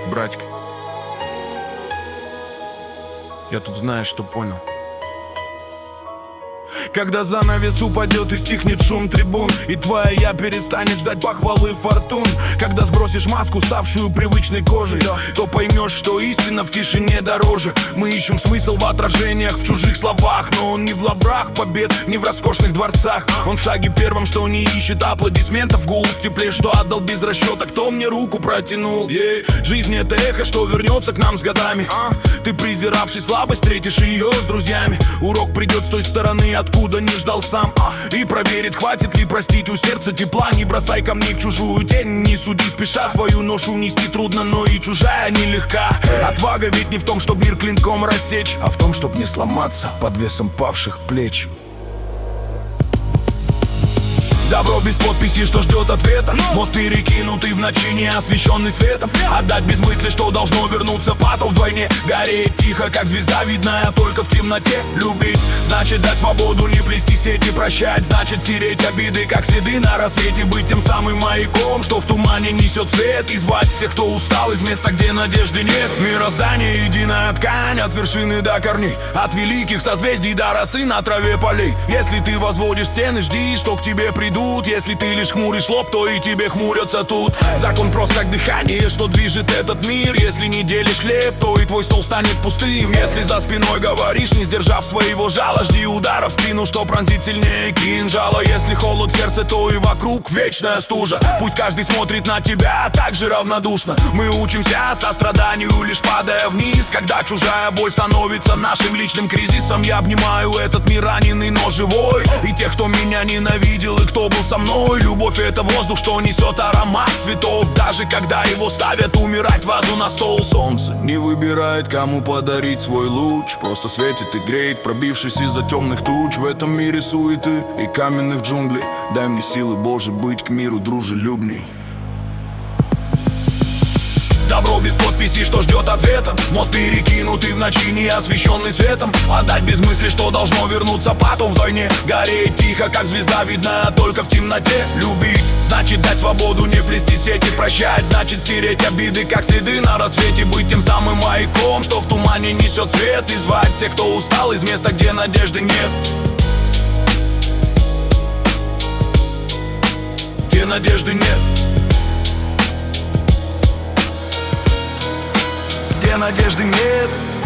Братик, я тут знаешь, что понял. Когда занавес упадет и стихнет шум трибун, и твоя я перестанет ждать похвалы фортун. Когда сбросишь маску, ставшую привычной кожей, то поймешь, что истина в тишине дороже. Мы ищем смысл в отражениях, в чужих словах, но он не в лаврах побед, не в роскошных дворцах. Он в шаге первом, что не ищет аплодисментов, гул в тепле, что отдал без расчета, кто мне руку протянул. Жизнь это эхо, что вернется к нам с годами. Ты, презиравший слабость, встретишь ее с друзьями. Урок придет с той стороны, откуда не ждал сам, и проверит, хватит ли простить у сердца тепла. Не бросай камней в чужую тень, не суди спеша. Свою ношу нести трудно, но и чужая нелегка. Отвага ведь не в том, чтоб мир клинком рассечь, а в том, чтоб не сломаться под весом павших плеч. Добро без подписи, что ждет ответа. Мост перекинутый в ночи, не освещенный светом. Отдать без мысли, что должно вернуться потом вдвойне. Гореть тихо, как звезда, видная только в темноте. Любить значит дать свободу, не плести сети. Прощать значит стереть обиды, как следы на рассвете. Быть тем самым маяком, что в тумане несет свет. И звать всех, кто устал, из места, где надежды нет. Мироздание единая ткань, от вершины до корней, от великих созвездий до росы на траве полей. Если ты возводишь стены, жди, что к тебе придут. Если ты лишь хмуришь лоб, то и тебе хмурятся тут. Закон прост как дыхание, что движет этот мир. Если не делишь хлеб, то и твой стол станет пустым. Если за спиной говоришь, не сдержав своего жала, жди удара в спину, что пронзит сильнее кинжала. Если холод в сердце, то и вокруг вечная стужа. Пусть каждый смотрит на тебя так же равнодушно. Мы учимся состраданию, лишь падая вниз. Когда чужая боль становится нашим личным кризисом, я обнимаю этот мир раненый, но живой. И тех, кто меня ненавидел и кто был со мной. Любовь — это воздух, что несет аромат цветов. Даже когда его ставят умирать вазу на стол. Солнце не выбирает, кому подарить свой луч, просто светит и греет, пробившись из-за темных туч. В этом мире суеты и каменных джунглей дай мне силы, Боже, быть к миру дружелюбней. Добро без подписи, что ждет ответа. Мост перекинутый в ночи, не освещенный светом. Отдать без мысли, что должно вернуться потом вдвойне. Гореть тихо, как звезда, видна только в темноте. Любить значит дать свободу, не плести сети. Прощать значит стереть обиды, как следы на рассвете. Быть тем самым маяком, что в тумане несет свет. И звать всех, кто устал, из места, где надежды нет. Где надежды нет. Где надежды нет.